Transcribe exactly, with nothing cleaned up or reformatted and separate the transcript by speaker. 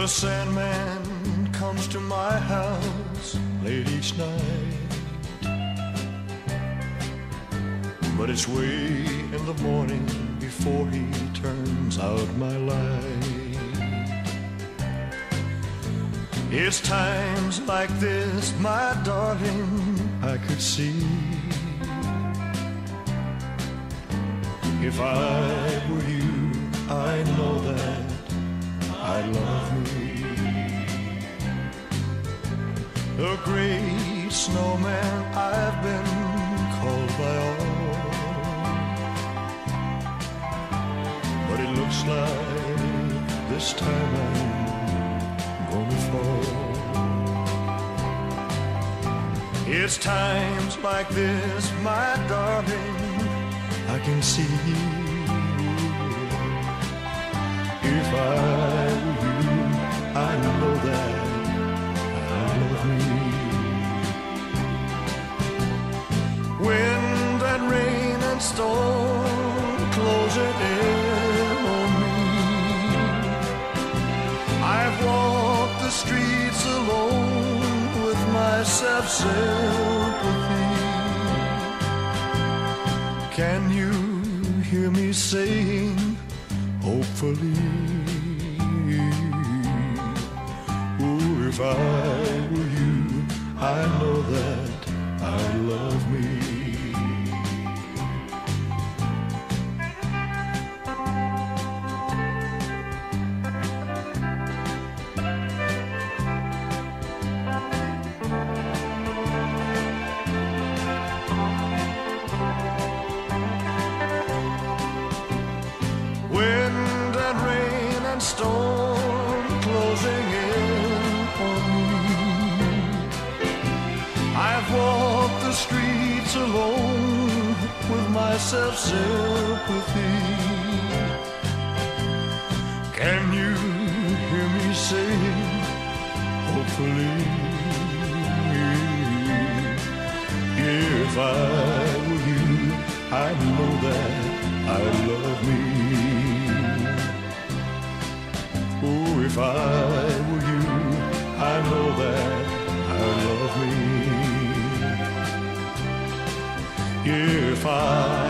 Speaker 1: The Sandman comes to my house late each night, but it's way in the morning before he turns out my light. It's times like this, my darling, I could see. If I were you, I know that I love me. The great snowman I've been called by all, but it looks like this time I'm gonna fall. It's times like this, my darling, I can see. If I were you, I know that I love me. Wind and rain and storm closing in on me. I've walked the streets alone with my self-sympathy. Can you hear me saying, hopefully, ooh, if I were you, I know that I love me. Wind and rain and storm closing in on me. I've walked the streets alone with my self-sympathy. Can you hear me saying, hopefully, if I were you, I know that I love me. Oh, if I were you, I know that I love me. If I